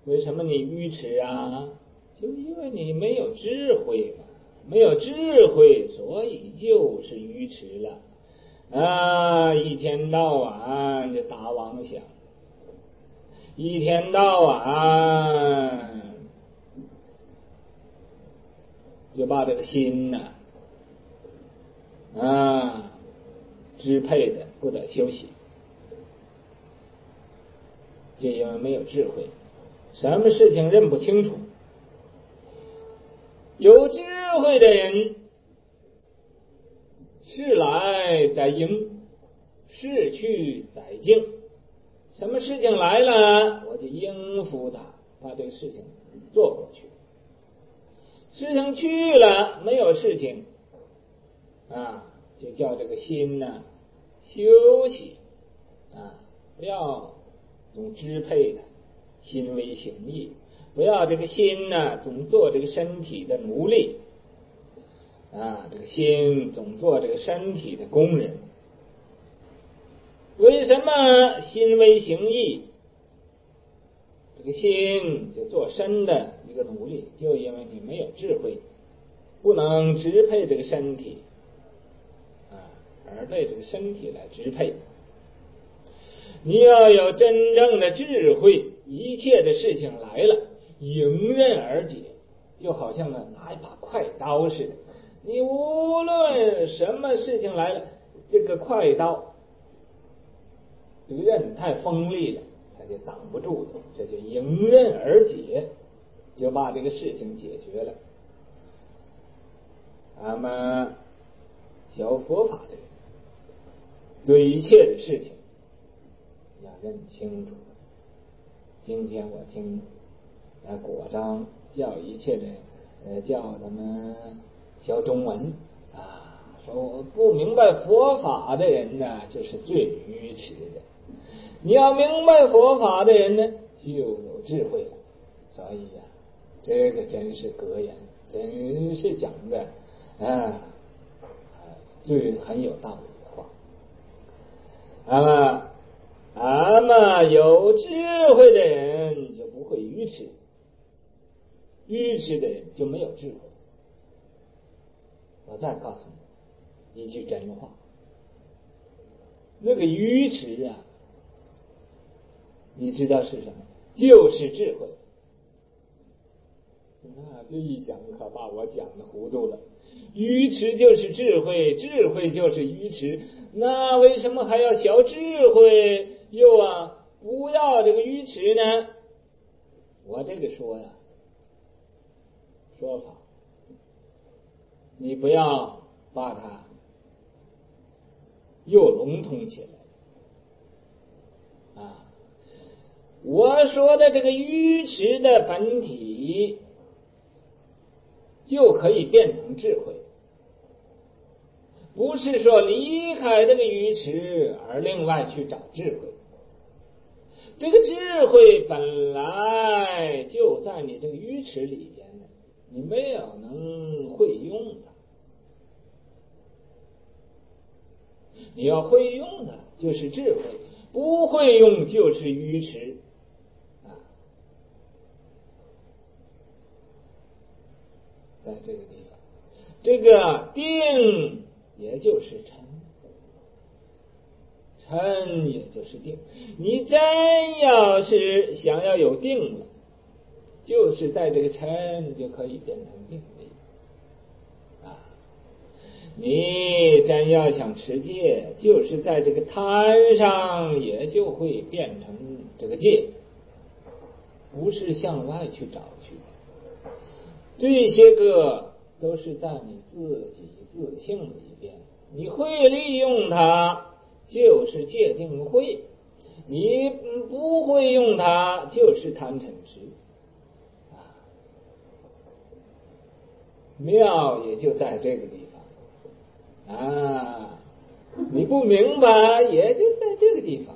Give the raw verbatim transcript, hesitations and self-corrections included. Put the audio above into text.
为什么你愚痴啊？就因为你没有智慧嘛，没有智慧，所以就是愚痴了啊！一天到晚就打妄想，一天到晚就把这个心呐啊，啊支配的不得休息，就因为没有智慧，什么事情认不清楚。有智慧的人，事来载应，事去载静，什么事情来了我就应付它，把这个事情做过去。事情去了，没有事情啊，就叫这个心呢休息啊，不要总支配它，心为形役，不要这个心呢总做这个身体的奴隶啊，这个心总做这个身体的工人。为什么心为形役？这个心就做身的一个奴隶，就因为你没有智慧，不能支配这个身体啊，而被这个身体来支配。你要有真正的智慧，一切的事情来了迎刃而解，就好像呢拿一把快刀似的，你无论什么事情来了，这个快刀这个刃太锋利了，它就挡不住的，这就迎刃而解，就把这个事情解决了。那么学佛法的人对一切的事情要认清楚。今天我听呃果章叫一切人呃叫他们学中文啊，说我不明白佛法的人呢就是最愚痴的，你要明白佛法的人呢就有智慧了。所以呀、啊，这个真是格言，真是讲的啊最很有道理的话。那么那么有智慧的人就不会愚痴，愚痴的人就没有智慧。我再告诉你一句真话，那个愚痴啊，你知道是什么？就是智慧。那这一讲可把我讲的糊涂了。愚痴就是智慧，智慧就是愚痴，那为什么还要学智慧又啊不要这个愚痴呢？我这个说呀说法，你不要把它又笼统起来啊！我说的这个愚痴的本体就可以变成智慧，不是说离开这个愚痴而另外去找智慧。这个智慧本来就在你这个愚痴里边的，你没有能会用它。你要会用它就是智慧，不会用就是愚痴啊。在这个地方，这个定也就是禅，禅也就是定。你真要是想要有定了，就是在这个禅就可以变成定力啊。你真要想持戒，就是在这个滩上也就会变成这个戒，不是向外去找去。这些个都是在你自己自性里边，你会利用它就是戒定慧，你不会用它就是贪嗔痴啊。妙也就在这个地方啊，你不明白也就在这个地方。